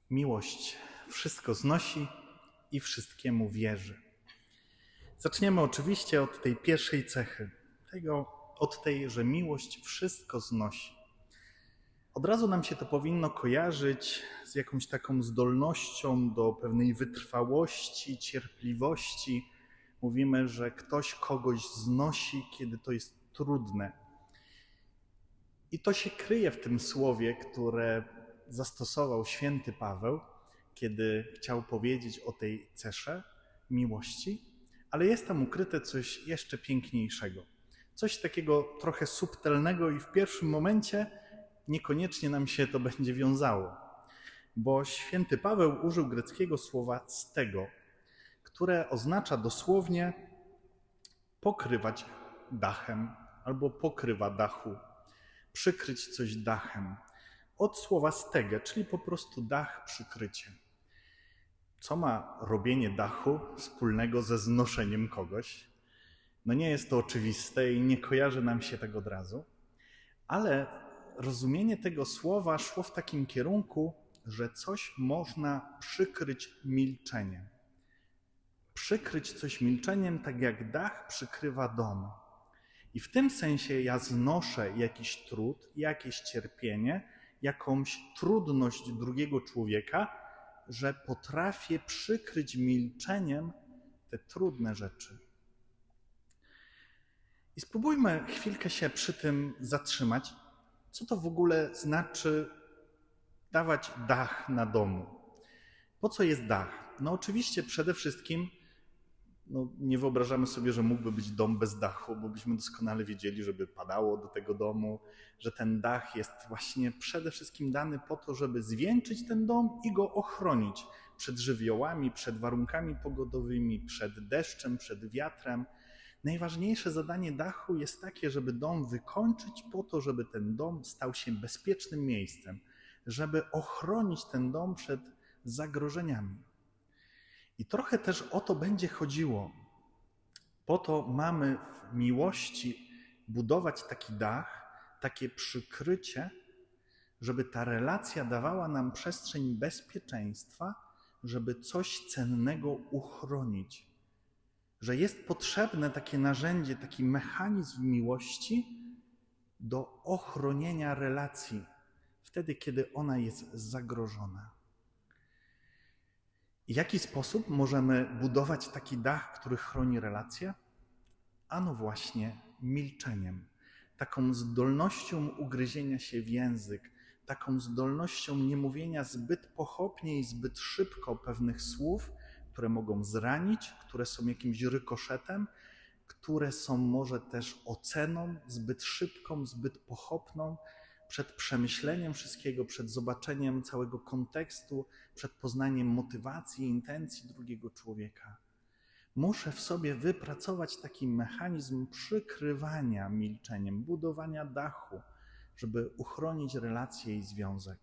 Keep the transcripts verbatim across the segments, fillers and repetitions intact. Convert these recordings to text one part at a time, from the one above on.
Miłość wszystko znosi i wszystkiemu wierzy. Zaczniemy oczywiście od tej pierwszej cechy, tego, od tej, że miłość wszystko znosi. Od razu nam się to powinno kojarzyć z jakąś taką zdolnością do pewnej wytrwałości, cierpliwości. Mówimy, że ktoś kogoś znosi, kiedy to jest trudne. I to się kryje w tym słowie, które zastosował święty Paweł, kiedy chciał powiedzieć o tej cesze miłości, ale jest tam ukryte coś jeszcze piękniejszego. Coś takiego trochę subtelnego i w pierwszym momencie niekoniecznie nam się to będzie wiązało, bo święty Paweł użył greckiego słowa stego, które oznacza dosłownie pokrywać dachem albo pokrywa dachu, przykryć coś dachem. Od słowa stege, czyli po prostu dach, przykrycie. Co ma robienie dachu wspólnego ze znoszeniem kogoś? No nie jest to oczywiste i nie kojarzy nam się tego od razu, ale rozumienie tego słowa szło w takim kierunku, że coś można przykryć milczeniem. Przykryć coś milczeniem, tak jak dach przykrywa dom. I w tym sensie ja znoszę jakiś trud, jakieś cierpienie, jakąś trudność drugiego człowieka, że potrafię przykryć milczeniem te trudne rzeczy. I spróbujmy chwilkę się przy tym zatrzymać. Co to w ogóle znaczy dawać dach na domu? Po co jest dach? No oczywiście przede wszystkim no, nie wyobrażamy sobie, że mógłby być dom bez dachu, bo byśmy doskonale wiedzieli, żeby padało do tego domu, że ten dach jest właśnie przede wszystkim dany po to, żeby zwieńczyć ten dom i go ochronić przed żywiołami, przed warunkami pogodowymi, przed deszczem, przed wiatrem. Najważniejsze zadanie dachu jest takie, żeby dom wykończyć po to, żeby ten dom stał się bezpiecznym miejscem, żeby ochronić ten dom przed zagrożeniami. I trochę też o to będzie chodziło. Po to mamy w miłości budować taki dach, takie przykrycie, żeby ta relacja dawała nam przestrzeń bezpieczeństwa, żeby coś cennego uchronić. Że jest potrzebne takie narzędzie, taki mechanizm miłości do ochronienia relacji, wtedy, kiedy ona jest zagrożona. W jaki sposób możemy budować taki dach, który chroni relacje? Ano właśnie milczeniem, taką zdolnością ugryzienia się w język, taką zdolnością niemówienia zbyt pochopnie i zbyt szybko pewnych słów, które mogą zranić, które są jakimś rykoszetem, które są może też oceną zbyt szybką, zbyt pochopną, przed przemyśleniem wszystkiego, przed zobaczeniem całego kontekstu, przed poznaniem motywacji i intencji drugiego człowieka. Muszę w sobie wypracować taki mechanizm przykrywania milczeniem, budowania dachu, żeby uchronić relację i związek.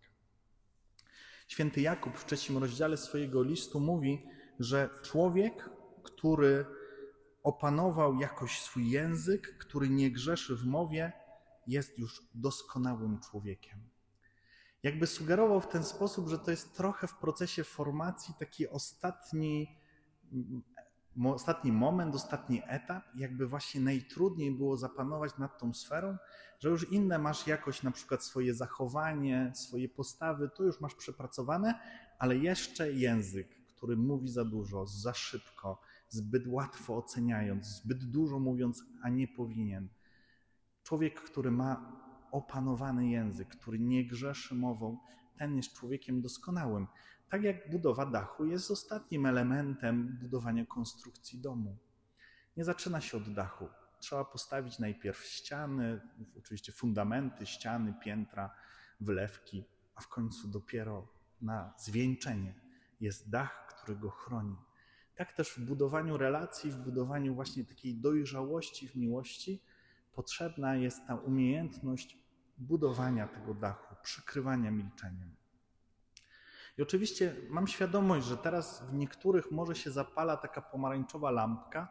Święty Jakub w trzecim rozdziale swojego listu mówi, że człowiek, który opanował jakoś swój język, który nie grzeszy w mowie, jest już doskonałym człowiekiem. Jakby sugerował w ten sposób, że to jest trochę w procesie formacji taki ostatni, ostatni moment, ostatni etap, jakby właśnie najtrudniej było zapanować nad tą sferą, że już inne masz jakoś na przykład swoje zachowanie, swoje postawy, to już masz przepracowane, ale jeszcze język, który mówi za dużo, za szybko, zbyt łatwo oceniając, zbyt dużo mówiąc, a nie powinien. Człowiek, który ma opanowany język, który nie grzeszy mową, ten jest człowiekiem doskonałym. Tak jak budowa dachu jest ostatnim elementem budowania konstrukcji domu. Nie zaczyna się od dachu. Trzeba postawić najpierw ściany, oczywiście fundamenty, ściany, piętra, wylewki, a w końcu dopiero na zwieńczenie jest dach, który go chroni. Tak też w budowaniu relacji, w budowaniu właśnie takiej dojrzałości w miłości potrzebna jest ta umiejętność budowania tego dachu, przykrywania milczeniem. I oczywiście mam świadomość, że teraz w niektórych może się zapala taka pomarańczowa lampka.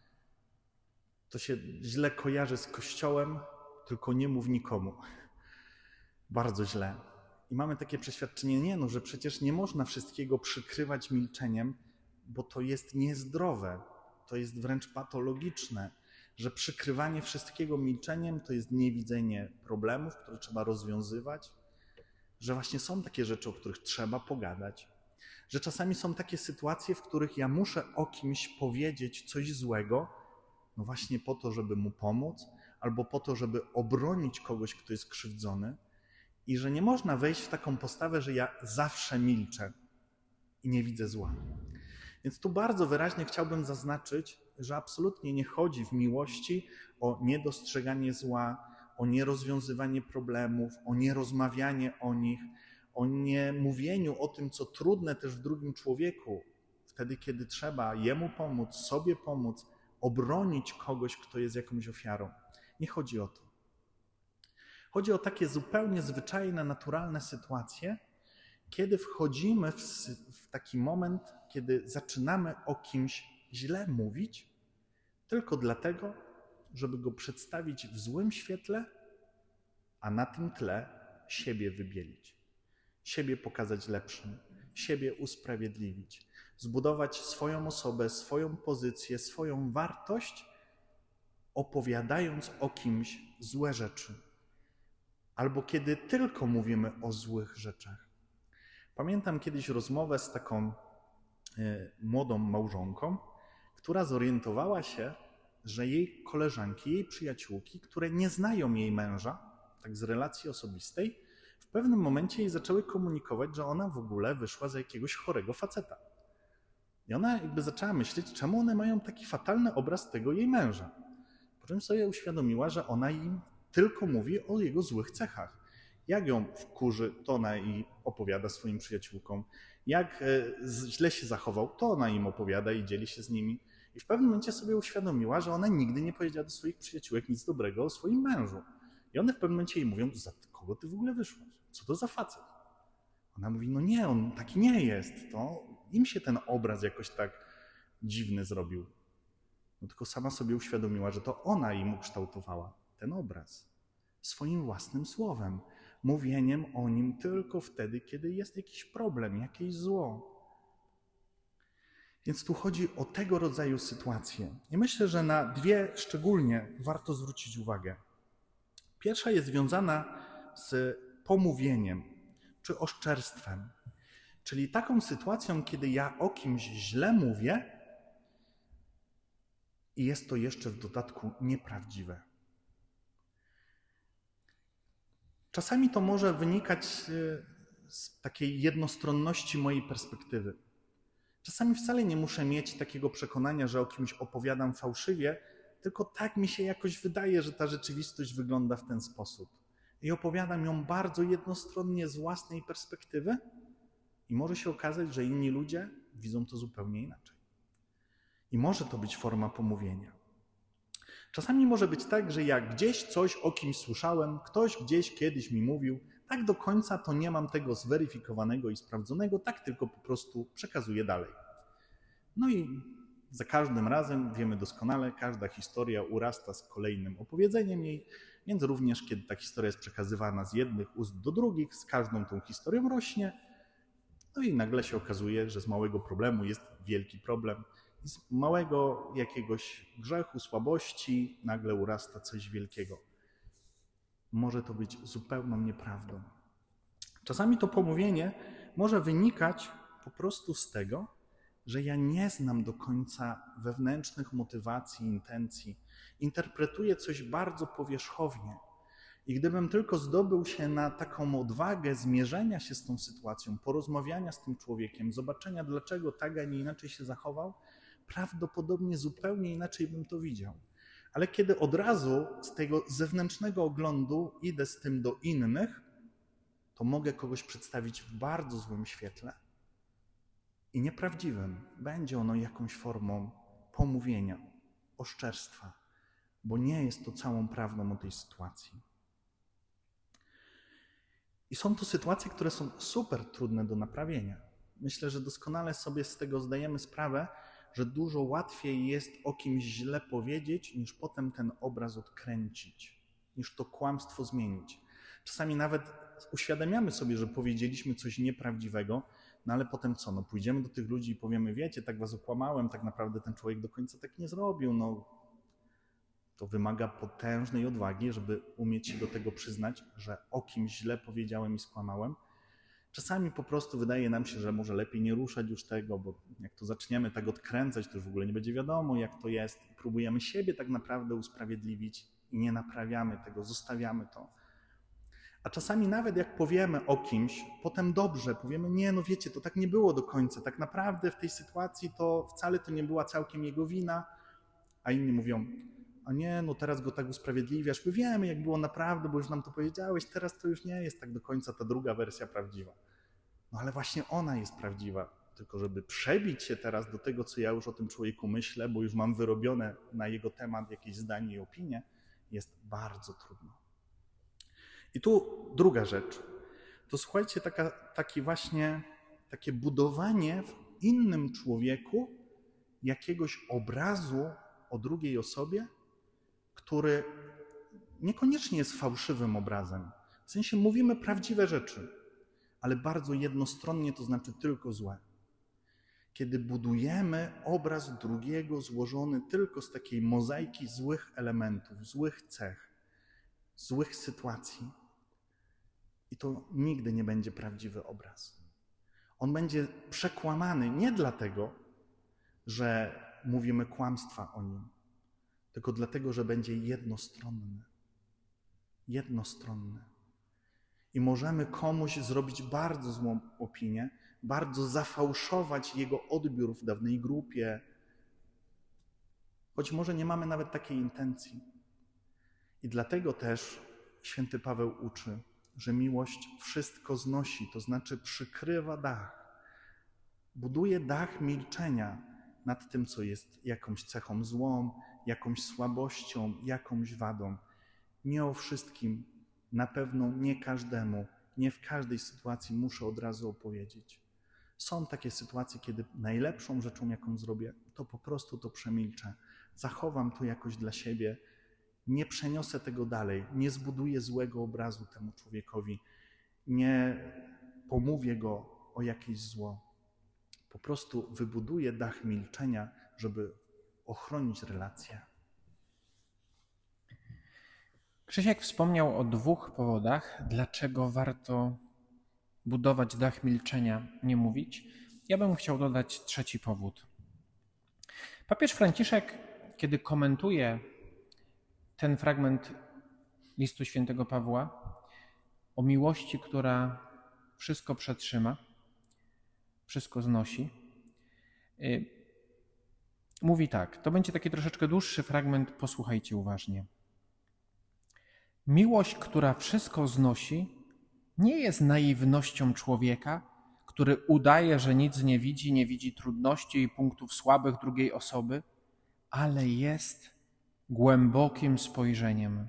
To się źle kojarzy z Kościołem, tylko nie mów nikomu. Bardzo źle. I mamy takie przeświadczenie, nie no, że przecież nie można wszystkiego przykrywać milczeniem, bo to jest niezdrowe, to jest wręcz patologiczne, że przykrywanie wszystkiego milczeniem to jest niewidzenie problemów, które trzeba rozwiązywać, że właśnie są takie rzeczy, o których trzeba pogadać, że czasami są takie sytuacje, w których ja muszę o kimś powiedzieć coś złego, no właśnie po to, żeby mu pomóc, albo po to, żeby obronić kogoś, kto jest krzywdzony, i że nie można wejść w taką postawę, że ja zawsze milczę i nie widzę zła. Więc tu bardzo wyraźnie chciałbym zaznaczyć, że absolutnie nie chodzi w miłości o niedostrzeganie zła, o nierozwiązywanie problemów, o nierozmawianie o nich, o niemówieniu o tym, co trudne też w drugim człowieku, wtedy, kiedy trzeba jemu pomóc, sobie pomóc, obronić kogoś, kto jest jakąś ofiarą. Nie chodzi o to. Chodzi o takie zupełnie zwyczajne, naturalne sytuacje, kiedy wchodzimy w, w taki moment, kiedy zaczynamy o kimś źle mówić, tylko dlatego, żeby go przedstawić w złym świetle, a na tym tle siebie wybielić, siebie pokazać lepszym, siebie usprawiedliwić, zbudować swoją osobę, swoją pozycję, swoją wartość, opowiadając o kimś złe rzeczy. Albo kiedy tylko mówimy o złych rzeczach. Pamiętam kiedyś rozmowę z taką y, młodą małżonką, która zorientowała się, że jej koleżanki, jej przyjaciółki, które nie znają jej męża, tak z relacji osobistej, w pewnym momencie jej zaczęły komunikować, że ona w ogóle wyszła za jakiegoś chorego faceta. I ona jakby zaczęła myśleć, czemu one mają taki fatalny obraz tego jej męża. Po czym sobie uświadomiła, że ona im tylko mówi o jego złych cechach. Jak ją wkurzy, to ona i opowiada swoim przyjaciółkom. Jak źle się zachował, to ona im opowiada i dzieli się z nimi. I w pewnym momencie sobie uświadomiła, że ona nigdy nie powiedziała do swoich przyjaciółek nic dobrego o swoim mężu. I one w pewnym momencie jej mówią, za kogo ty w ogóle wyszłaś? Co to za facet? Ona mówi, no nie, on taki nie jest. To im się ten obraz jakoś tak dziwny zrobił. No tylko sama sobie uświadomiła, że to ona im ukształtowała ten obraz swoim własnym słowem, mówieniem o nim tylko wtedy, kiedy jest jakiś problem, jakieś zło. Więc tu chodzi o tego rodzaju sytuacje. I myślę, że na dwie szczególnie warto zwrócić uwagę. Pierwsza jest związana z pomówieniem czy oszczerstwem, czyli taką sytuacją, kiedy ja o kimś źle mówię i jest to jeszcze w dodatku nieprawdziwe. Czasami to może wynikać z takiej jednostronności mojej perspektywy. Czasami wcale nie muszę mieć takiego przekonania, że o kimś opowiadam fałszywie, tylko tak mi się jakoś wydaje, że ta rzeczywistość wygląda w ten sposób. I opowiadam ją bardzo jednostronnie z własnej perspektywy i może się okazać, że inni ludzie widzą to zupełnie inaczej. I może to być forma pomówienia. Czasami może być tak, że ja gdzieś coś o kimś słyszałem, ktoś gdzieś kiedyś mi mówił, tak do końca to nie mam tego zweryfikowanego i sprawdzonego, tak tylko po prostu przekazuję dalej. No i za każdym razem, wiemy doskonale, każda historia urasta z kolejnym opowiedzeniem jej, więc również kiedy ta historia jest przekazywana z jednych ust do drugich, z każdą tą historią rośnie, no i nagle się okazuje, że z małego problemu jest wielki problem. Z małego jakiegoś grzechu, słabości nagle urasta coś wielkiego. Może to być zupełną nieprawdą. Czasami to pomówienie może wynikać po prostu z tego, że ja nie znam do końca wewnętrznych motywacji, intencji. Interpretuję coś bardzo powierzchownie. I gdybym tylko zdobył się na taką odwagę zmierzenia się z tą sytuacją, porozmawiania z tym człowiekiem, zobaczenia, dlaczego tak, a nie inaczej się zachował, prawdopodobnie zupełnie inaczej bym to widział. Ale kiedy od razu z tego zewnętrznego oglądu idę z tym do innych, to mogę kogoś przedstawić w bardzo złym świetle i nieprawdziwym. Będzie ono jakąś formą pomówienia, oszczerstwa, bo nie jest to całą prawdą o tej sytuacji. I są to sytuacje, które są super trudne do naprawienia. Myślę, że doskonale sobie z tego zdajemy sprawę, że dużo łatwiej jest o kimś źle powiedzieć, niż potem ten obraz odkręcić, niż to kłamstwo zmienić. Czasami nawet uświadamiamy sobie, że powiedzieliśmy coś nieprawdziwego, no ale potem co? No pójdziemy do tych ludzi i powiemy, wiecie, tak was okłamałem, tak naprawdę ten człowiek do końca tak nie zrobił. No, to wymaga potężnej odwagi, żeby umieć się do tego przyznać, że o kimś źle powiedziałem i skłamałem. Czasami po prostu wydaje nam się, że może lepiej nie ruszać już tego, bo jak to zaczniemy tak odkręcać, to już w ogóle nie będzie wiadomo, jak to jest. Próbujemy siebie tak naprawdę usprawiedliwić i nie naprawiamy tego, zostawiamy to. A czasami nawet jak powiemy o kimś, potem dobrze, powiemy, nie, no wiecie, to tak nie było do końca. Tak naprawdę w tej sytuacji to wcale to nie była całkiem jego wina, a inni mówią, a nie, no teraz go tak usprawiedliwiasz, my wiemy, jak było naprawdę, bo już nam to powiedziałeś, teraz to już nie jest tak do końca ta druga wersja prawdziwa. No ale właśnie ona jest prawdziwa, tylko żeby przebić się teraz do tego, co ja już o tym człowieku myślę, bo już mam wyrobione na jego temat jakieś zdanie i opinię, jest bardzo trudno. I tu druga rzecz, to słuchajcie, taka, taki właśnie, takie budowanie w innym człowieku jakiegoś obrazu o drugiej osobie, który niekoniecznie jest fałszywym obrazem. W sensie mówimy prawdziwe rzeczy, ale bardzo jednostronnie, to znaczy tylko złe. Kiedy budujemy obraz drugiego złożony tylko z takiej mozaiki złych elementów, złych cech, złych sytuacji, i to nigdy nie będzie prawdziwy obraz. On będzie przekłamany nie dlatego, że mówimy kłamstwa o nim, tylko dlatego, że będzie jednostronny. Jednostronny. I możemy komuś zrobić bardzo złą opinię, bardzo zafałszować jego odbiór w dawnej grupie, choć może nie mamy nawet takiej intencji. I dlatego też święty Paweł uczy, że miłość wszystko znosi, to znaczy przykrywa dach. Buduje dach milczenia nad tym, co jest jakąś cechą złą, jakąś słabością, jakąś wadą. Nie o wszystkim, na pewno nie każdemu, nie w każdej sytuacji muszę od razu opowiedzieć. Są takie sytuacje, kiedy najlepszą rzeczą, jaką zrobię, to po prostu to przemilczę. Zachowam to jakoś dla siebie, nie przeniosę tego dalej, nie zbuduję złego obrazu temu człowiekowi, nie pomówię go o jakieś zło. Po prostu wybuduję dach milczenia, żeby ochronić relację. Krzysiek wspomniał o dwóch powodach, dlaczego warto budować dach milczenia, nie mówić. Ja bym chciał dodać trzeci powód. Papież Franciszek, kiedy komentuje ten fragment listu świętego Pawła o miłości, która wszystko przetrzyma, wszystko znosi, mówi tak, to będzie taki troszeczkę dłuższy fragment, posłuchajcie uważnie. Miłość, która wszystko znosi, nie jest naiwnością człowieka, który udaje, że nic nie widzi, nie widzi trudności i punktów słabych drugiej osoby, ale jest głębokim spojrzeniem,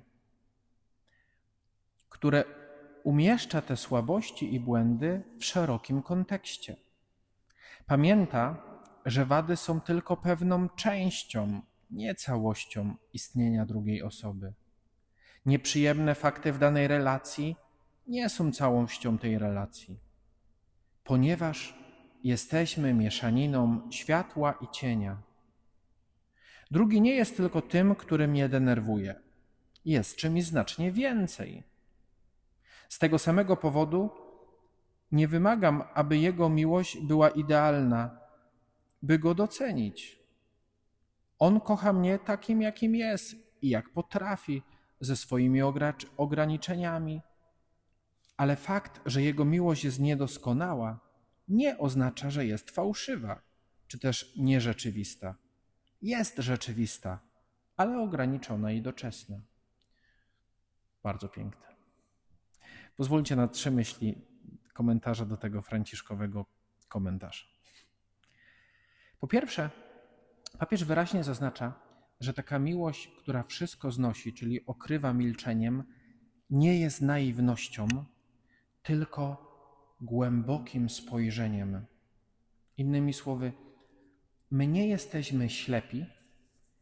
które umieszcza te słabości i błędy w szerokim kontekście. Pamięta, że wady są tylko pewną częścią, nie całością istnienia drugiej osoby. Nieprzyjemne fakty w danej relacji nie są całością tej relacji, ponieważ jesteśmy mieszaniną światła i cienia. Drugi nie jest tylko tym, który mnie denerwuje. Jest czymś znacznie więcej. Z tego samego powodu nie wymagam, aby jego miłość była idealna, by go docenić. On kocha mnie takim, jakim jest i jak potrafi, ze swoimi ograniczeniami. Ale fakt, że jego miłość jest niedoskonała, nie oznacza, że jest fałszywa, czy też nierzeczywista. Jest rzeczywista, ale ograniczona i doczesna. Bardzo piękne. Pozwólcie na trzy myśli komentarza do tego franciszkowego komentarza. Po pierwsze, papież wyraźnie zaznacza, że taka miłość, która wszystko znosi, czyli okrywa milczeniem, nie jest naiwnością, tylko głębokim spojrzeniem. Innymi słowy, my nie jesteśmy ślepi,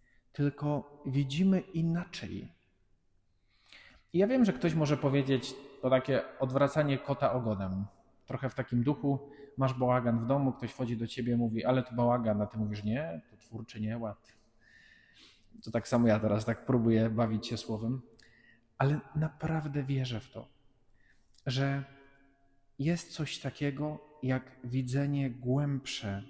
tylko widzimy inaczej. I ja wiem, że ktoś może powiedzieć, to takie odwracanie kota ogonem. Trochę w takim duchu, masz bałagan w domu, ktoś wchodzi do ciebie, mówi, ale to bałagan, a ty mówisz, nie, to twórczy nieład. To tak samo ja teraz tak próbuję bawić się słowem, ale naprawdę wierzę w to, że jest coś takiego jak widzenie głębsze,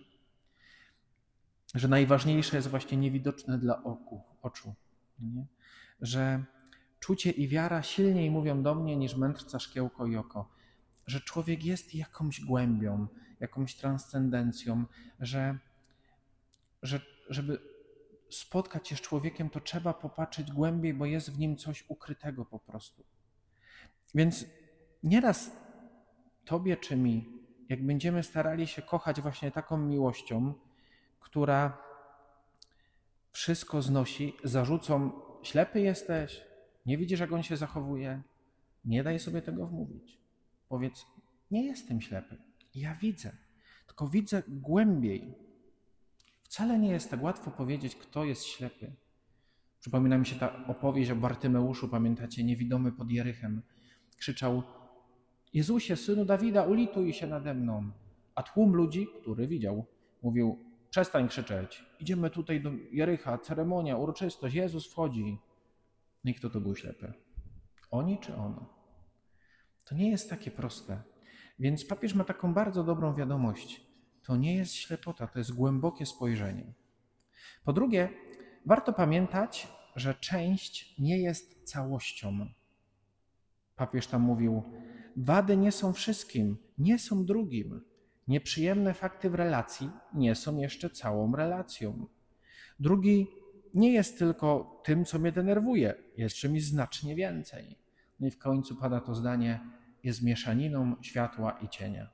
że najważniejsze jest właśnie niewidoczne dla oku, oczu, nie? Że czucie i wiara silniej mówią do mnie niż mędrca, szkiełko i oko, że człowiek jest jakąś głębią, jakąś transcendencją, że, że żeby spotkać się z człowiekiem, to trzeba popatrzeć głębiej, bo jest w nim coś ukrytego po prostu. Więc nieraz tobie czy mi, jak będziemy starali się kochać właśnie taką miłością, która wszystko znosi, zarzucą, ślepy jesteś, nie widzisz, jak on się zachowuje, nie daj sobie tego wmówić. Powiedz, nie jestem ślepy, ja widzę, tylko widzę głębiej. Wcale nie jest tak łatwo powiedzieć, kto jest ślepy. Przypomina mi się ta opowieść o Bartymeuszu, pamiętacie, niewidomy pod Jerychem. Krzyczał, Jezusie, synu Dawida, ulituj się nade mną. A tłum ludzi, który widział, mówił, przestań krzyczeć, idziemy tutaj do Jerycha, ceremonia, uroczystość, Jezus wchodzi. No i kto to był ślepy? Oni czy ono? To nie jest takie proste. Więc papież ma taką bardzo dobrą wiadomość. To nie jest ślepota, to jest głębokie spojrzenie. Po drugie, warto pamiętać, że część nie jest całością. Papież tam mówił, wady nie są wszystkim, nie są drugim. Nieprzyjemne fakty w relacji nie są jeszcze całą relacją. Drugi nie jest tylko tym, co mnie denerwuje, jest czymś znacznie więcej. No i w końcu pada to zdanie, jest mieszaniną światła i cienia.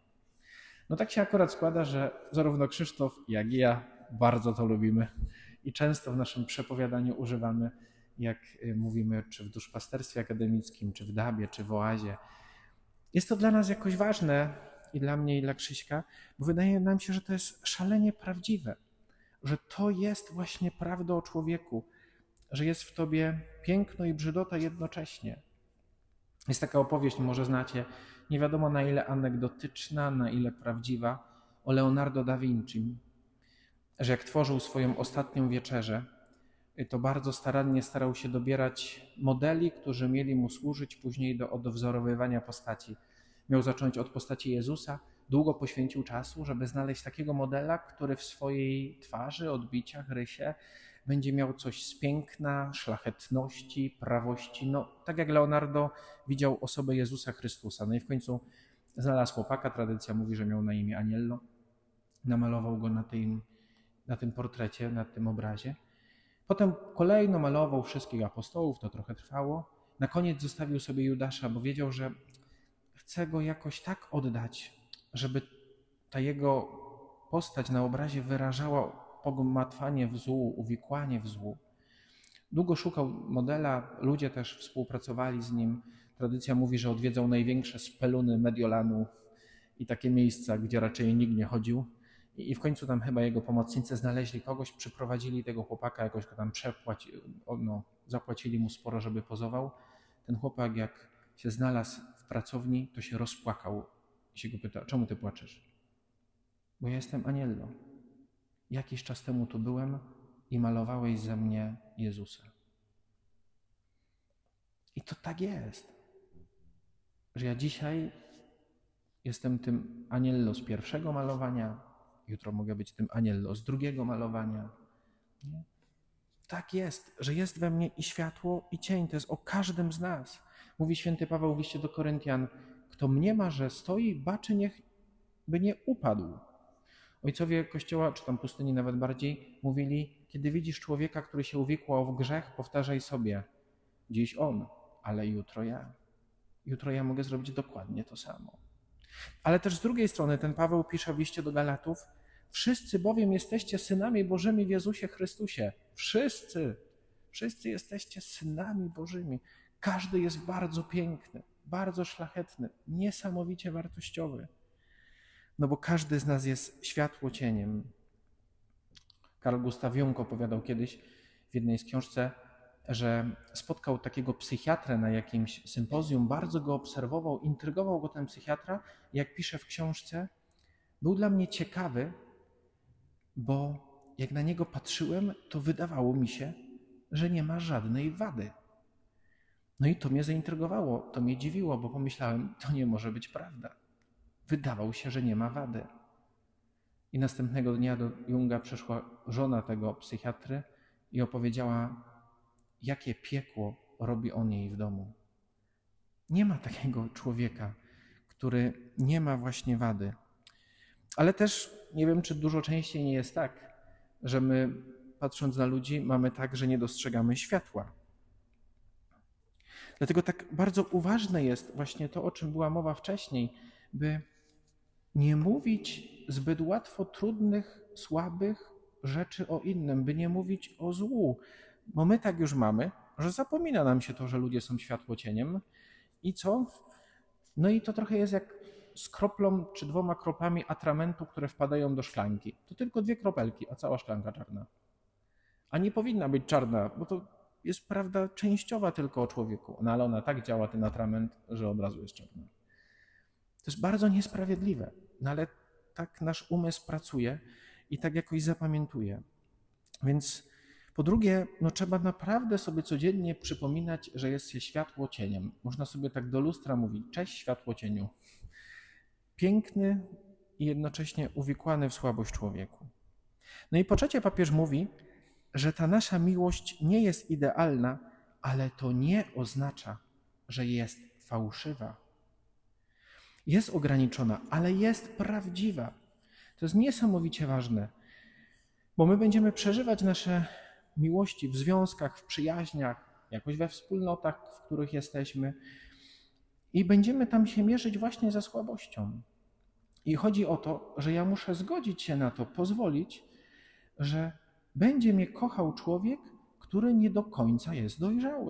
No tak się akurat składa, że zarówno Krzysztof, jak i ja bardzo to lubimy i często w naszym przepowiadaniu używamy, jak mówimy, czy w duszpasterstwie akademickim, czy w dabie, czy w oazie. Jest to dla nas jakoś ważne i dla mnie, i dla Krzyśka, bo wydaje nam się, że to jest szalenie prawdziwe, że to jest właśnie prawda o człowieku, że jest w tobie piękno i brzydota jednocześnie. Jest taka opowieść, może znacie, nie wiadomo na ile anegdotyczna, na ile prawdziwa, o Leonardo da Vinci, że jak tworzył swoją ostatnią wieczerzę, to bardzo starannie starał się dobierać modeli, którzy mieli mu służyć później do odwzorowywania postaci. Miał zacząć od postaci Jezusa, długo poświęcił czasu, żeby znaleźć takiego modela, który w swojej twarzy, odbiciach, rysie będzie miał coś z piękna, szlachetności, prawości. No, tak jak Leonardo widział osobę Jezusa Chrystusa. No i w końcu znalazł chłopaka, tradycja mówi, że miał na imię Aniello. Namalował go na tym, na tym portrecie, na tym obrazie. Potem kolejno malował wszystkich apostołów, to trochę trwało. Na koniec zostawił sobie Judasza, bo wiedział, że chce go jakoś tak oddać, żeby ta jego postać na obrazie wyrażała pogmatwanie w złu, uwikłanie w złu. Długo szukał modela, ludzie też współpracowali z nim. Tradycja mówi, że odwiedzał największe speluny Mediolanu i takie miejsca, gdzie raczej nikt nie chodził. I w końcu tam chyba jego pomocnicy znaleźli kogoś, przyprowadzili tego chłopaka, jakoś go tam przepłaci, no, zapłacili mu sporo, żeby pozował. Ten chłopak jak się znalazł w pracowni, to się rozpłakał i się go pyta, czemu ty płaczesz? Bo ja jestem Aniello. Jakiś czas temu tu byłem i malowałeś ze mnie Jezusa. I to tak jest, że ja dzisiaj jestem tym Aniello z pierwszego malowania, jutro mogę być tym Aniello z drugiego malowania. Nie? Tak jest, że jest we mnie i światło, i cień. To jest o każdym z nas. Mówi święty Paweł w liście do Koryntian, kto mniema, że stoi, baczy, niech by nie upadł. Ojcowie Kościoła, czy tam pustyni nawet bardziej, mówili, kiedy widzisz człowieka, który się uwikłał w grzech, powtarzaj sobie, dziś on, ale jutro ja. Jutro ja mogę zrobić dokładnie to samo. Ale też z drugiej strony ten Paweł pisze w liście do Galatów, wszyscy bowiem jesteście synami Bożymi w Jezusie Chrystusie. Wszyscy, wszyscy jesteście synami Bożymi. Każdy jest bardzo piękny, bardzo szlachetny, niesamowicie wartościowy. No bo każdy z nas jest światło cieniem. Karl Gustav Jung opowiadał kiedyś w jednej z książce, że spotkał takiego psychiatrę na jakimś sympozjum, bardzo go obserwował, intrygował go ten psychiatra. Jak pisze w książce, był dla mnie ciekawy, bo jak na niego patrzyłem, to wydawało mi się, że nie ma żadnej wady. No i to mnie zaintrygowało, to mnie dziwiło, bo pomyślałem, to nie może być prawda. Wydawał się, że nie ma wady. I następnego dnia do Junga przyszła żona tego psychiatry i opowiedziała, jakie piekło robi on jej w domu. Nie ma takiego człowieka, który nie ma właśnie wady. Ale też nie wiem, czy dużo częściej nie jest tak, że my, patrząc na ludzi, mamy tak, że nie dostrzegamy światła. Dlatego tak bardzo uważne jest właśnie to, o czym była mowa wcześniej, by nie mówić zbyt łatwo trudnych, słabych rzeczy o innym, by nie mówić o złu, bo my tak już mamy, że zapomina nam się to, że ludzie są światłocieniem i co? No i to trochę jest jak z kroplą czy dwoma kroplami atramentu, które wpadają do szklanki. To tylko dwie kropelki, a cała szklanka czarna. A nie powinna być czarna, bo to jest prawda częściowa tylko o człowieku. No ale ona tak działa, ten atrament, że od razu jest czarna. To jest bardzo niesprawiedliwe, no ale tak nasz umysł pracuje i tak jakoś zapamiętuje. Więc po drugie, no trzeba naprawdę sobie codziennie przypominać, że jest się światło cieniem. Można sobie tak do lustra mówić, cześć światło cieniu. Piękny i jednocześnie uwikłany w słabość człowieku. No i po trzecie papież mówi, że ta nasza miłość nie jest idealna, ale to nie oznacza, że jest fałszywa. Jest ograniczona, ale jest prawdziwa. To jest niesamowicie ważne, bo my będziemy przeżywać nasze miłości w związkach, w przyjaźniach, jakoś we wspólnotach, w których jesteśmy i będziemy tam się mierzyć właśnie ze słabością. I chodzi o to, że ja muszę zgodzić się na to, pozwolić, że będzie mnie kochał człowiek, który nie do końca jest dojrzały.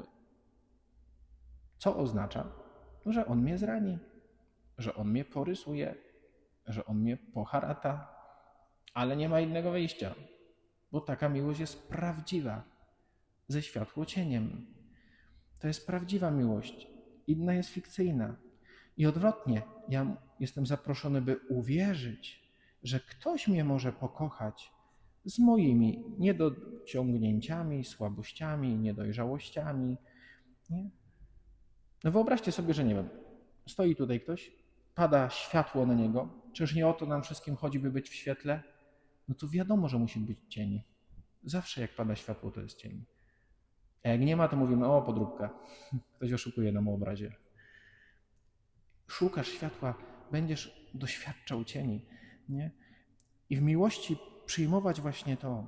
Co oznacza? Że on mnie zrani, że on mnie porysuje, że on mnie poharata, ale nie ma innego wyjścia, bo taka miłość jest prawdziwa, ze światłocieniem. To jest prawdziwa miłość, inna jest fikcyjna. I odwrotnie, ja jestem zaproszony, by uwierzyć, że ktoś mnie może pokochać z moimi niedociągnięciami, słabościami, niedojrzałościami. Nie? No wyobraźcie sobie, że nie wiem, stoi tutaj ktoś, pada światło na niego, czyż nie o to nam wszystkim chodzi, by być w świetle? No to wiadomo, że musi być cień. Zawsze jak pada światło, to jest cień. A jak nie ma, to mówimy, o, podróbka. Ktoś oszukuje nam o obrazie. Szukasz światła, będziesz doświadczał cieni. Nie? I w miłości przyjmować właśnie to.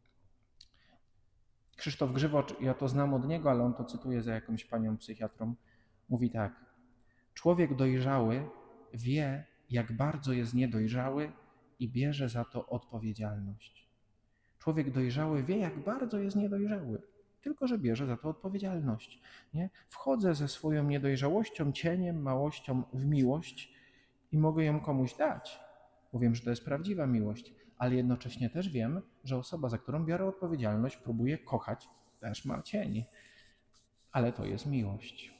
Krzysztof Grzywocz, ja to znam od niego, ale on to cytuje za jakąś panią psychiatrą, mówi tak. Człowiek dojrzały wie, jak bardzo jest niedojrzały i bierze za to odpowiedzialność. Człowiek dojrzały wie, jak bardzo jest niedojrzały, tylko że bierze za to odpowiedzialność. Nie? Wchodzę ze swoją niedojrzałością, cieniem, małością w miłość i mogę ją komuś dać, bo wiem, że to jest prawdziwa miłość, ale jednocześnie też wiem, że osoba, za którą biorę odpowiedzialność, próbuje kochać, też ma cień, ale to jest miłość.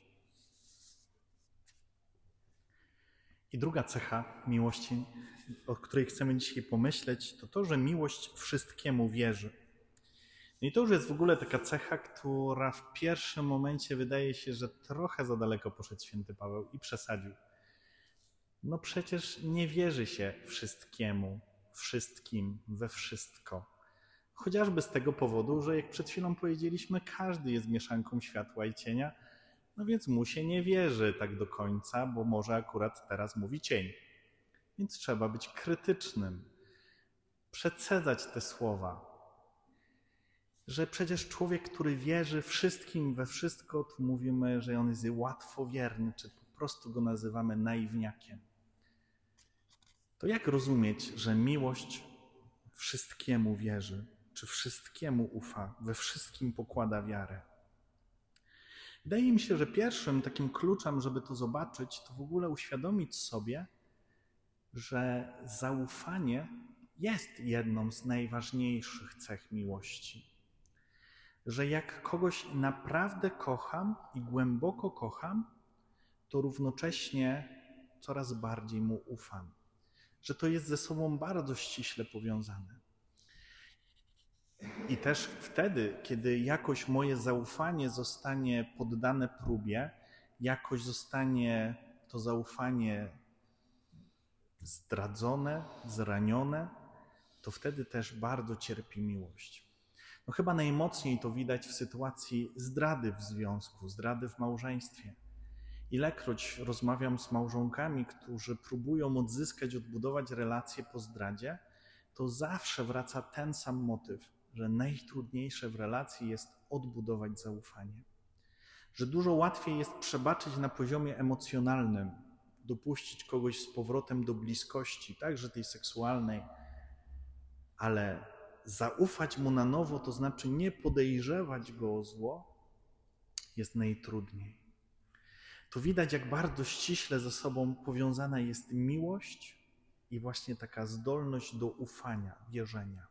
I druga cecha miłości, o której chcemy dzisiaj pomyśleć, to to, że miłość wszystkiemu wierzy. No i to już jest w ogóle taka cecha, która w pierwszym momencie wydaje się, że trochę za daleko poszedł święty Paweł i przesadził. No przecież nie wierzy się wszystkiemu, wszystkim, we wszystko. Chociażby z tego powodu, że jak przed chwilą powiedzieliśmy, każdy jest mieszanką światła i cienia, no więc mu się nie wierzy tak do końca, bo może akurat teraz mówi cień. Więc trzeba być krytycznym, przecedzać te słowa, że przecież człowiek, który wierzy wszystkim we wszystko, tu mówimy, że on jest łatwowierny, czy po prostu go nazywamy naiwniakiem. To jak rozumieć, że miłość wszystkiemu wierzy, czy wszystkiemu ufa, we wszystkim pokłada wiarę? Wydaje mi się, że pierwszym takim kluczem, żeby to zobaczyć, to w ogóle uświadomić sobie, że zaufanie jest jedną z najważniejszych cech miłości. że jak kogoś naprawdę kocham i głęboko kocham, to równocześnie coraz bardziej mu ufam. Że to jest ze sobą bardzo ściśle powiązane. I też wtedy, kiedy jakoś moje zaufanie zostanie poddane próbie, jakoś zostanie to zaufanie zdradzone, zranione, to wtedy też bardzo cierpi miłość. No chyba najmocniej to widać w sytuacji zdrady w związku, zdrady w małżeństwie. Ilekroć rozmawiam z małżonkami, którzy próbują odzyskać, odbudować relacje po zdradzie, to zawsze wraca ten sam motyw, że najtrudniejsze w relacji jest odbudować zaufanie. Że dużo łatwiej jest przebaczyć na poziomie emocjonalnym, dopuścić kogoś z powrotem do bliskości, także tej seksualnej, ale zaufać mu na nowo, to znaczy nie podejrzewać go o zło, jest najtrudniej. To widać, jak bardzo ściśle ze sobą powiązana jest miłość i właśnie taka zdolność do ufania, wierzenia.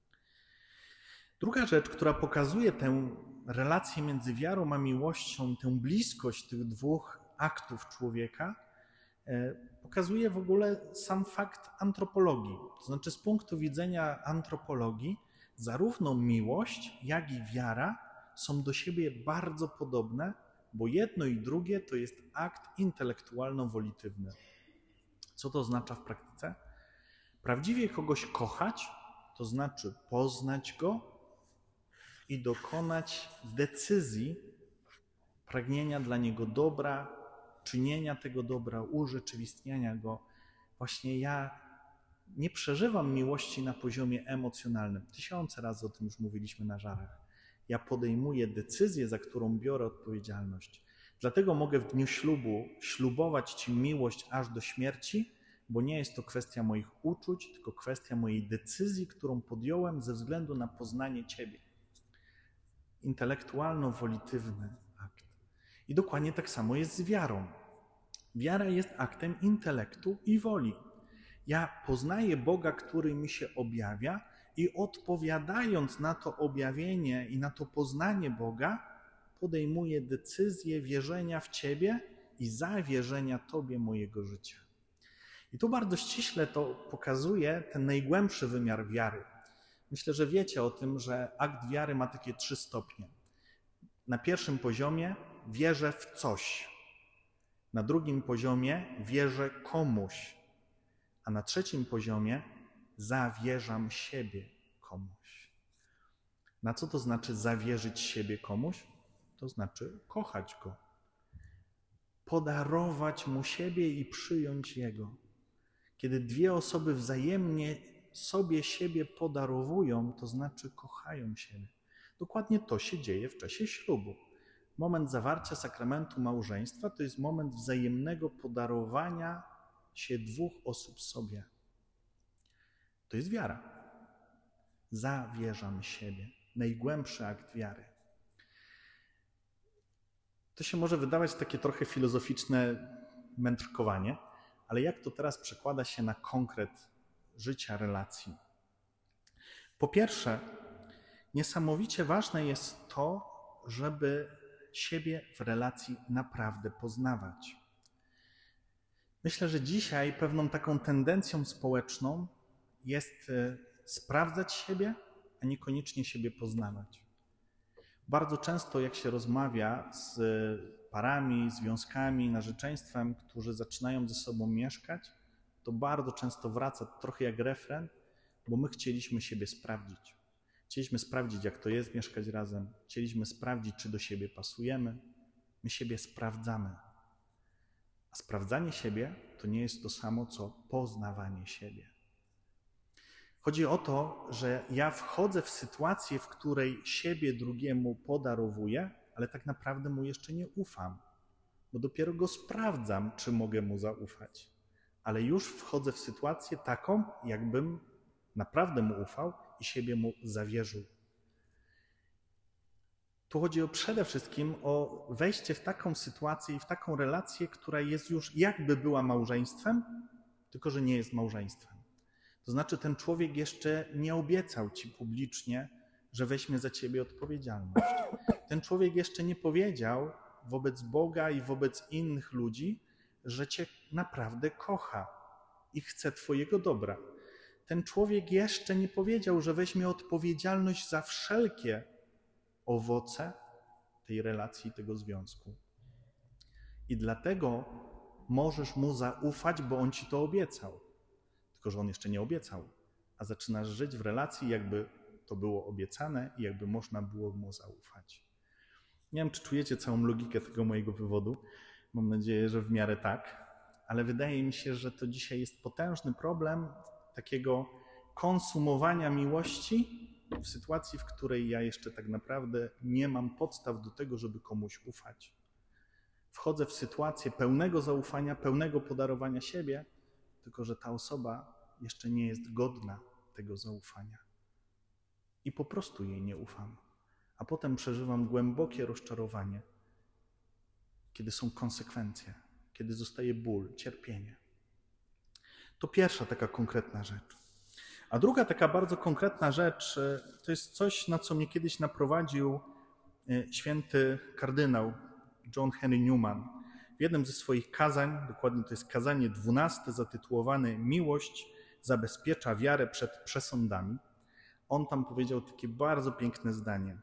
Druga rzecz, która pokazuje tę relację między wiarą a miłością, tę bliskość tych dwóch aktów człowieka, pokazuje w ogóle sam fakt antropologii. To znaczy z punktu widzenia antropologii zarówno miłość, jak i wiara są do siebie bardzo podobne, bo jedno i drugie to jest akt intelektualno-wolitywny. Co to oznacza w praktyce? Prawdziwie kogoś kochać, to znaczy poznać go i dokonać decyzji pragnienia dla niego dobra, czynienia tego dobra, urzeczywistniania go. Właśnie ja nie przeżywam miłości na poziomie emocjonalnym. Tysiące razy o tym już mówiliśmy na żarach. Ja podejmuję decyzję, za którą biorę odpowiedzialność. Dlatego mogę w dniu ślubu ślubować Ci miłość aż do śmierci, bo nie jest to kwestia moich uczuć, tylko kwestia mojej decyzji, którą podjąłem ze względu na poznanie Ciebie. Intelektualno-wolitywny akt. I dokładnie tak samo jest z wiarą. Wiara jest aktem intelektu i woli. Ja poznaję Boga, który mi się objawia i odpowiadając na to objawienie i na to poznanie Boga, podejmuję decyzję wierzenia w Ciebie i zawierzenia Tobie mojego życia. I tu bardzo ściśle to pokazuje ten najgłębszy wymiar wiary. Myślę, że wiecie o tym, że akt wiary ma takie trzy stopnie. Na pierwszym poziomie wierzę w coś. Na drugim poziomie wierzę komuś. A na trzecim poziomie zawierzam siebie komuś. Na co to znaczy zawierzyć siebie komuś? To znaczy kochać go. Podarować mu siebie i przyjąć jego. Kiedy dwie osoby wzajemnie sobie siebie podarowują, to znaczy kochają siebie. Dokładnie to się dzieje w czasie ślubu. Moment zawarcia sakramentu małżeństwa to jest moment wzajemnego podarowania się dwóch osób sobie. To jest wiara. Zawierzam siebie. Najgłębszy akt wiary. To się może wydawać takie trochę filozoficzne mędrkowanie, ale jak to teraz przekłada się na konkret życia, relacji? Po pierwsze, niesamowicie ważne jest to, żeby siebie w relacji naprawdę poznawać. Myślę, że dzisiaj pewną taką tendencją społeczną jest sprawdzać siebie, a niekoniecznie siebie poznawać. Bardzo często jak się rozmawia z parami, związkami, narzeczeństwem, którzy zaczynają ze sobą mieszkać, to bardzo często wraca trochę jak refren, bo my chcieliśmy siebie sprawdzić. Chcieliśmy sprawdzić, jak to jest mieszkać razem. Chcieliśmy sprawdzić, czy do siebie pasujemy. My siebie sprawdzamy. A sprawdzanie siebie to nie jest to samo, co poznawanie siebie. Chodzi o to, że ja wchodzę w sytuację, w której siebie drugiemu podarowuję, ale tak naprawdę mu jeszcze nie ufam, bo dopiero go sprawdzam, czy mogę mu zaufać. Ale już wchodzę w sytuację taką, jakbym naprawdę mu ufał i siebie mu zawierzył. Tu chodzi o przede wszystkim o wejście w taką sytuację i w taką relację, która jest już jakby była małżeństwem, tylko że nie jest małżeństwem. To znaczy ten człowiek jeszcze nie obiecał ci publicznie, że weźmie za ciebie odpowiedzialność. Ten człowiek jeszcze nie powiedział wobec Boga i wobec innych ludzi, że cię naprawdę kocha i chce twojego dobra. Ten człowiek jeszcze nie powiedział, że weźmie odpowiedzialność za wszelkie owoce tej relacji, tego związku. I dlatego możesz mu zaufać, bo on ci to obiecał. Tylko że on jeszcze nie obiecał, a zaczynasz żyć w relacji, jakby to było obiecane i jakby można było mu zaufać. Nie wiem, czy czujecie całą logikę tego mojego wywodu. Mam nadzieję, że w miarę tak, ale wydaje mi się, że to dzisiaj jest potężny problem takiego konsumowania miłości w sytuacji, w której ja jeszcze tak naprawdę nie mam podstaw do tego, żeby komuś ufać. Wchodzę w sytuację pełnego zaufania, pełnego podarowania siebie, tylko że ta osoba jeszcze nie jest godna tego zaufania. I po prostu jej nie ufam. A potem przeżywam głębokie rozczarowanie, kiedy są konsekwencje, kiedy zostaje ból, cierpienie. To pierwsza taka konkretna rzecz. A druga taka bardzo konkretna rzecz to jest coś, na co mnie kiedyś naprowadził święty kardynał John Henry Newman. W jednym ze swoich kazań, dokładnie to jest kazanie dwunaste, zatytułowane Miłość zabezpiecza wiarę przed przesądami. On tam powiedział takie bardzo piękne zdanie.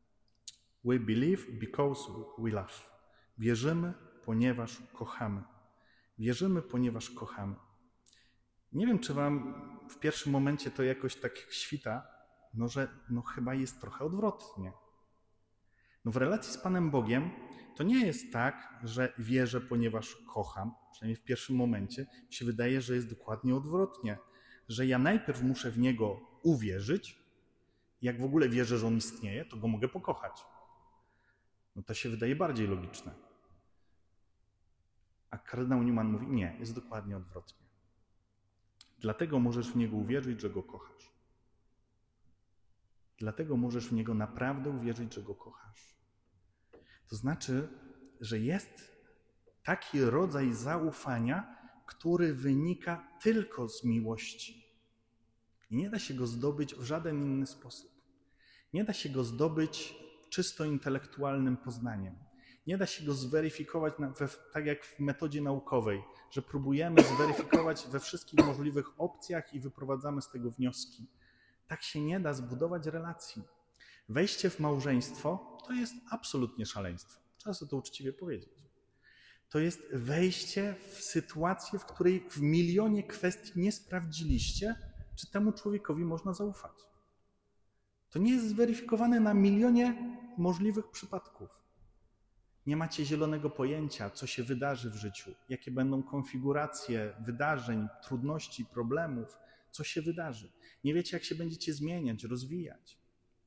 We believe because we love. Wierzymy, ponieważ kochamy. Wierzymy, ponieważ kochamy. Nie wiem, czy wam w pierwszym momencie to jakoś tak świta, no że no chyba jest trochę odwrotnie. No w relacji z Panem Bogiem to nie jest tak, że wierzę, ponieważ kocham, przynajmniej w pierwszym momencie. Mi się wydaje, że jest dokładnie odwrotnie, że ja najpierw muszę w Niego uwierzyć, jak w ogóle wierzę, że On istnieje, to Go mogę pokochać. No to się wydaje bardziej logiczne. A kardynał Newman mówi, nie, jest dokładnie odwrotnie. Dlatego możesz w Niego uwierzyć, że Go kochasz. Dlatego możesz w Niego naprawdę uwierzyć, że Go kochasz. To znaczy, że jest taki rodzaj zaufania, który wynika tylko z miłości. I nie da się go zdobyć w żaden inny sposób. Nie da się go zdobyć czysto intelektualnym poznaniem. Nie da się go zweryfikować na, we, tak jak w metodzie naukowej, że próbujemy zweryfikować we wszystkich możliwych opcjach i wyprowadzamy z tego wnioski. Tak się nie da zbudować relacji. Wejście w małżeństwo to jest absolutnie szaleństwo. Trzeba sobie to uczciwie powiedzieć. To jest wejście w sytuację, w której w milionie kwestii nie sprawdziliście, czy temu człowiekowi można zaufać. To nie jest zweryfikowane na milionie możliwych przypadków. Nie macie zielonego pojęcia, co się wydarzy w życiu, jakie będą konfiguracje wydarzeń, trudności, problemów, co się wydarzy. Nie wiecie, jak się będziecie zmieniać, rozwijać.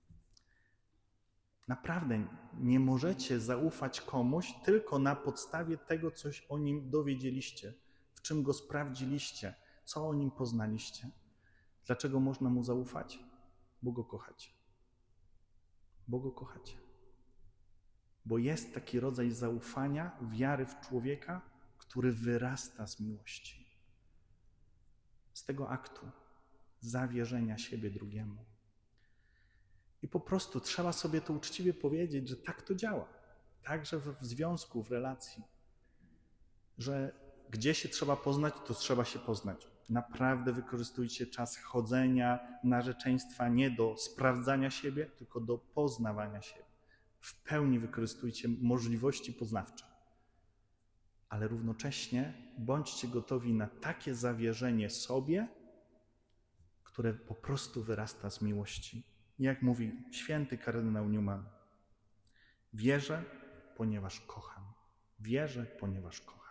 Naprawdę nie możecie zaufać komuś tylko na podstawie tego, coś o nim dowiedzieliście, w czym go sprawdziliście, co o nim poznaliście. Dlaczego można mu zaufać? Bo go kochacie. Bo go kochacie. Bo jest taki rodzaj zaufania, wiary w człowieka, który wyrasta z miłości. Z tego aktu zawierzenia siebie drugiemu. I po prostu trzeba sobie to uczciwie powiedzieć, że tak to działa. Także w związku, w relacji. Że gdzie się trzeba poznać, to trzeba się poznać. Naprawdę wykorzystujcie czas chodzenia, narzeczeństwa nie do sprawdzania siebie, tylko do poznawania siebie. W pełni wykorzystujcie możliwości poznawcze. Ale równocześnie bądźcie gotowi na takie zawierzenie sobie, które po prostu wyrasta z miłości. Jak mówi święty kardynał Newman, wierzę, ponieważ kocham. Wierzę, ponieważ kocham.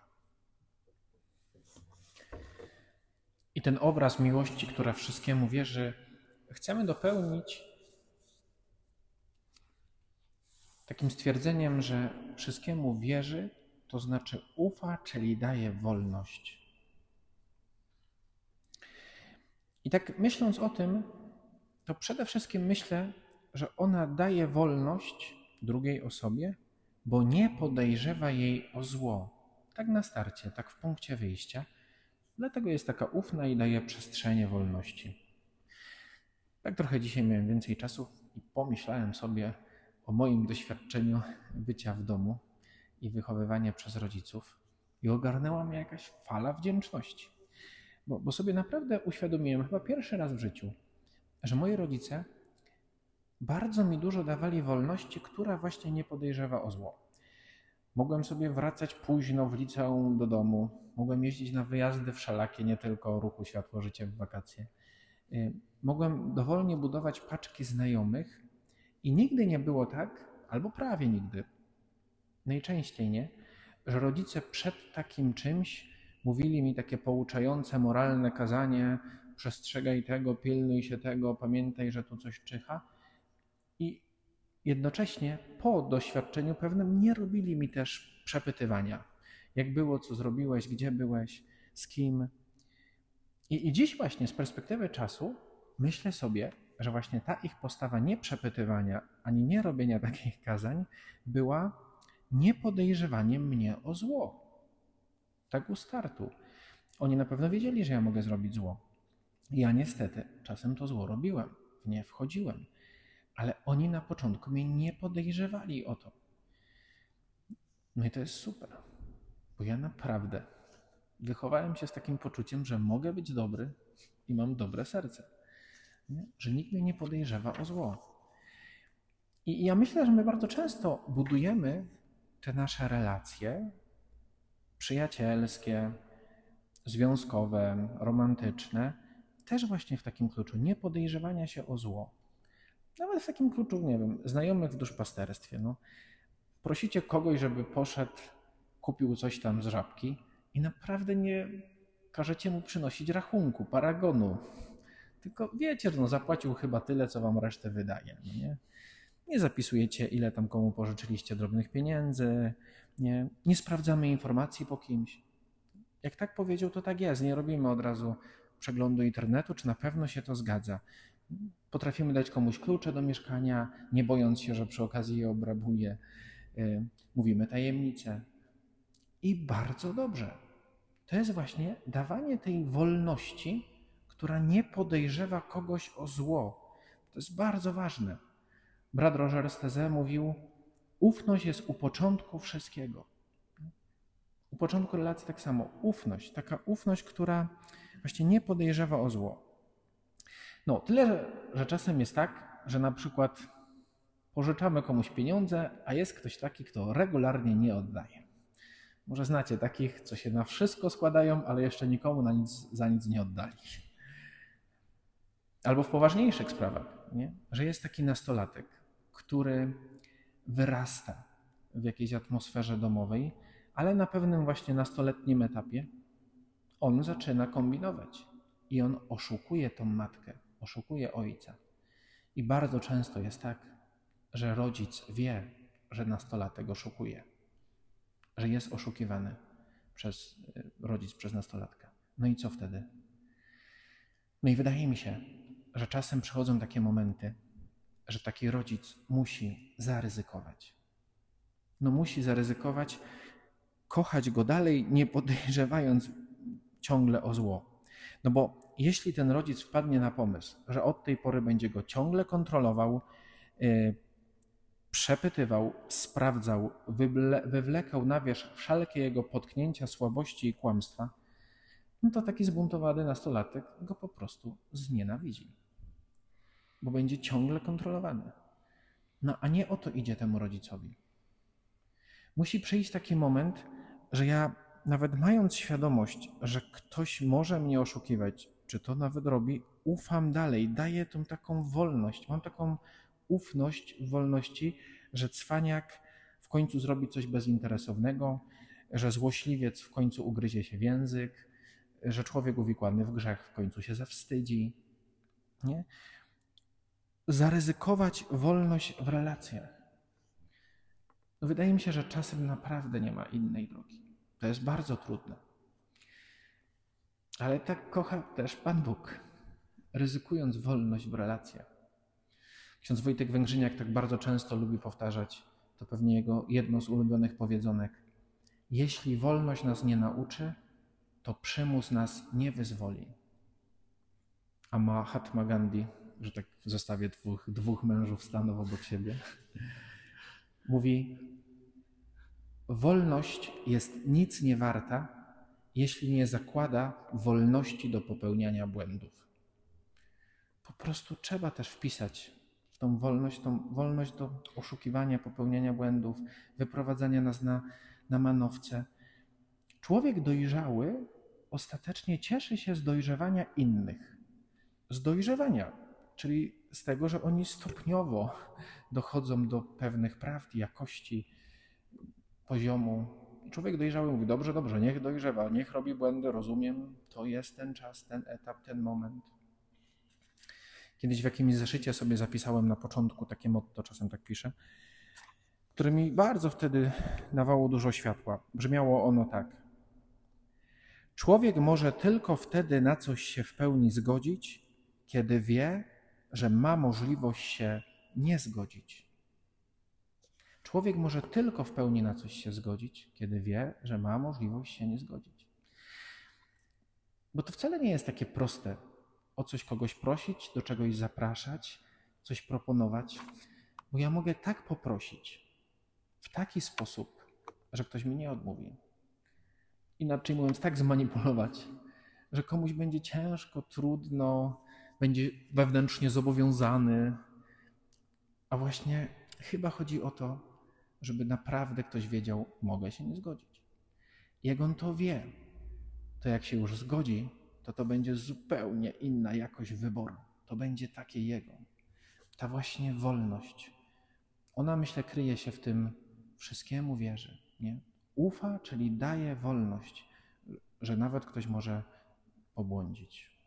I ten obraz miłości, która wszystkiemu wierzy, chcemy dopełnić takim stwierdzeniem, że wszystkiemu wierzy, to znaczy ufa, czyli daje wolność. I tak myśląc o tym, to przede wszystkim myślę, że ona daje wolność drugiej osobie, bo nie podejrzewa jej o zło. Tak na starcie, tak w punkcie wyjścia. Dlatego jest taka ufna i daje przestrzenie wolności. Tak trochę dzisiaj miałem więcej czasu, i pomyślałem sobie o moim doświadczeniu bycia w domu i wychowywania przez rodziców i ogarnęła mnie jakaś fala wdzięczności. Bo, bo sobie naprawdę uświadomiłem, chyba pierwszy raz w życiu, że moi rodzice bardzo mi dużo dawali wolności, która właśnie nie podejrzewa o zło. Mogłem sobie wracać późno w liceum do domu, mogłem jeździć na wyjazdy wszelakie, nie tylko Ruchu Światło Życie w wakacje. Mogłem dowolnie budować paczki znajomych i nigdy nie było tak, albo prawie nigdy, najczęściej nie, że rodzice przed takim czymś mówili mi takie pouczające, moralne kazanie: przestrzegaj tego, pilnuj się tego, pamiętaj, że tu coś czyha. I jednocześnie po doświadczeniu pewnym nie robili mi też przepytywania. Jak było, co zrobiłeś, gdzie byłeś, z kim. I, i dziś właśnie z perspektywy czasu myślę sobie, że właśnie ta ich postawa nie przepytywania, ani nie robienia takich kazań była niepodejrzewaniem mnie o zło. Tak u startu. Oni na pewno wiedzieli, że ja mogę zrobić zło. Ja niestety czasem to zło robiłem, w nie wchodziłem. Ale oni na początku mnie nie podejrzewali o to. No i to jest super, bo ja naprawdę wychowałem się z takim poczuciem, że mogę być dobry i mam dobre serce. Nie? Że nikt mnie nie podejrzewa o zło. I ja myślę, że my bardzo często budujemy te nasze relacje przyjacielskie, związkowe, romantyczne, też właśnie w takim kluczu niepodejrzewania się o zło. Nawet w takim kluczu, nie wiem, znajomych w duszpasterstwie. No. Prosicie kogoś, żeby poszedł, kupił coś tam z Żabki i naprawdę nie każecie mu przynosić rachunku, paragonu. Tylko wiecie, że no, zapłacił chyba tyle, co wam resztę wydaje. No nie? Nie zapisujecie, ile tam komu pożyczyliście drobnych pieniędzy. Nie, nie sprawdzamy informacji po kimś. Jak tak powiedział, to tak jest. Nie robimy od razu przeglądu internetu, czy na pewno się to zgadza. Potrafimy dać komuś klucze do mieszkania, nie bojąc się, że przy okazji je obrabuje. Mówimy tajemnice. I bardzo dobrze. To jest właśnie dawanie tej wolności, która nie podejrzewa kogoś o zło. To jest bardzo ważne. Brat Roger z Teze mówił: ufność jest u początku wszystkiego. U początku relacji tak samo. Ufność. Taka ufność, która właśnie nie podejrzewa o zło. No, tyle, że, że czasem jest tak, że na przykład pożyczamy komuś pieniądze, a jest ktoś taki, kto regularnie nie oddaje. Może znacie takich, co się na wszystko składają, ale jeszcze nikomu na nic, za nic nie oddali. Albo w poważniejszych sprawach, nie? Że jest taki nastolatek, który wyrasta w jakiejś atmosferze domowej, ale na pewnym właśnie nastoletnim etapie on zaczyna kombinować i on oszukuje tą matkę, oszukuje ojca. I bardzo często jest tak, że rodzic wie, że nastolatek oszukuje, że jest oszukiwany przez rodzic, przez nastolatka. No i co wtedy? No i wydaje mi się, że czasem przychodzą takie momenty, że taki rodzic musi zaryzykować. No musi zaryzykować, kochać go dalej, nie podejrzewając ciągle o zło. No bo jeśli ten rodzic wpadnie na pomysł, że od tej pory będzie go ciągle kontrolował, yy, przepytywał, sprawdzał, wywle, wywlekał na wierzch wszelkie jego potknięcia, słabości i kłamstwa, no to taki zbuntowany nastolatek go po prostu znienawidzi. Bo będzie ciągle kontrolowany. No a nie o to idzie temu rodzicowi. Musi przyjść taki moment, że ja nawet mając świadomość, że ktoś może mnie oszukiwać, czy to nawet robi, ufam dalej, daję tą taką wolność. Mam taką ufność w wolności, że cwaniak w końcu zrobi coś bezinteresownego, że złośliwiec w końcu ugryzie się w język, że człowiek uwikłany w grzech w końcu się zawstydzi. Nie? Zaryzykować wolność w relacjach. Wydaje mi się, że czasem naprawdę nie ma innej drogi. To jest bardzo trudne. Ale tak kocha też Pan Bóg, ryzykując wolność w relacjach. Ksiądz Wojtek Węgrzyniak tak bardzo często lubi powtarzać, to pewnie jego jedno z ulubionych powiedzonek: jeśli wolność nas nie nauczy, to przymus nas nie wyzwoli. A Mahatma Gandhi że tak zostawię dwóch, dwóch mężów stanów obok siebie. Mówi, wolność jest nic nie warta, jeśli nie zakłada wolności do popełniania błędów. Po prostu trzeba też wpisać w tą wolność, tą wolność do oszukiwania, popełniania błędów, wyprowadzania nas na, na manowce. Człowiek dojrzały ostatecznie cieszy się z dojrzewania innych. Z dojrzewania, czyli z tego, że oni stopniowo dochodzą do pewnych prawd, jakości, poziomu. Człowiek dojrzały mówi, dobrze, dobrze, niech dojrzewa, niech robi błędy, rozumiem, to jest ten czas, ten etap, ten moment. Kiedyś w jakimś zeszycie sobie zapisałem na początku takie motto, czasem tak piszę, które mi bardzo wtedy dawało dużo światła. Brzmiało ono tak. Człowiek może tylko wtedy na coś się w pełni zgodzić, kiedy wie, że ma możliwość się nie zgodzić. Człowiek może tylko w pełni na coś się zgodzić, kiedy wie, że ma możliwość się nie zgodzić. Bo to wcale nie jest takie proste, o coś kogoś prosić, do czegoś zapraszać, coś proponować. Bo ja mogę tak poprosić, w taki sposób, że ktoś mi nie odmówi. Inaczej mówiąc, tak zmanipulować, że komuś będzie ciężko, trudno, będzie wewnętrznie zobowiązany. A właśnie chyba chodzi o to, żeby naprawdę ktoś wiedział, mogę się nie zgodzić. Jak on to wie, to jak się już zgodzi, to to będzie zupełnie inna jakość wyboru. To będzie takie jego. Ta właśnie wolność. Ona, myślę, kryje się w tym wszystkiemu wierzy. Nie? Ufa, czyli daje wolność, że nawet ktoś może pobłądzić.